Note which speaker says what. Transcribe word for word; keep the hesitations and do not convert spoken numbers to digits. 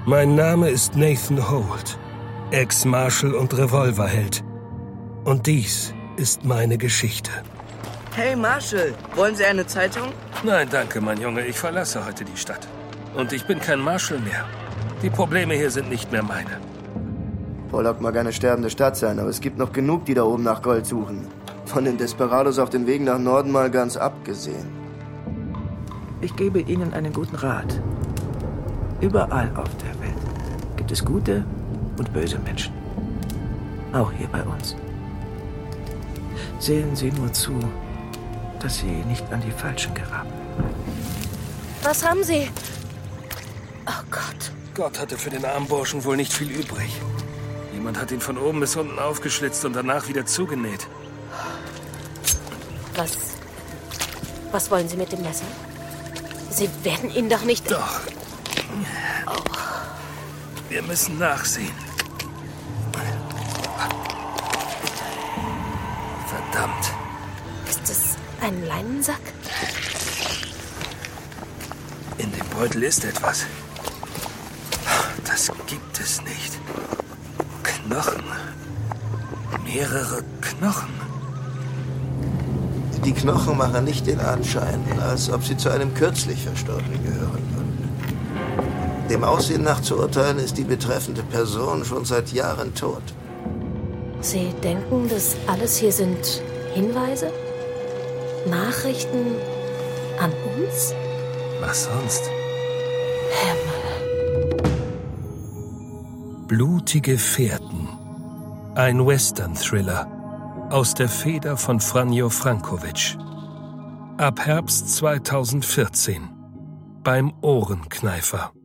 Speaker 1: Mein Name ist Nathan Holt, Ex-Marshal und Revolverheld. Und dies ist meine Geschichte.
Speaker 2: Hey Marshal, wollen Sie eine Zeitung?
Speaker 1: Nein, danke, mein Junge. Ich verlasse heute die Stadt. Und ich bin kein Marshal mehr. Die Probleme hier sind nicht mehr meine.
Speaker 3: Pollock mag eine sterbende Stadt sein, aber es gibt noch genug, die da oben nach Gold suchen. Von den Desperados auf dem Weg nach Norden mal ganz abgesehen.
Speaker 4: Ich gebe Ihnen einen guten Rat. Überall auf der Welt gibt es gute und böse Menschen. Auch hier bei uns. Sehen Sie nur zu, dass Sie nicht an die Falschen geraten.
Speaker 5: Was haben Sie? Oh Gott.
Speaker 1: Gott hatte für den armen Burschen wohl nicht viel übrig. Jemand hat ihn von oben bis unten aufgeschlitzt und danach wieder zugenäht.
Speaker 5: Was... Was wollen Sie mit dem Messer? Sie werden ihn doch nicht...
Speaker 1: Doch.
Speaker 5: Oh.
Speaker 1: Wir müssen nachsehen. Verdammt.
Speaker 5: Ist es ein Leinensack?
Speaker 1: In dem Beutel ist etwas. Das gibt es nicht. Knochen. Mehrere Knochen.
Speaker 3: Die Knochen machen nicht den Anschein, als ob sie zu einem kürzlich Verstorbenen gehören würden. Dem Aussehen nach zu urteilen, ist die betreffende Person schon seit Jahren tot.
Speaker 5: Sie denken, das alles hier sind Hinweise? Nachrichten an uns?
Speaker 1: Was sonst?
Speaker 5: Himmel.
Speaker 1: Blutige Fährten. Ein Western-Thriller aus der Feder von Franjo Frankovic. Ab Herbst zweitausendvierzehn beim Ohrenkneifer.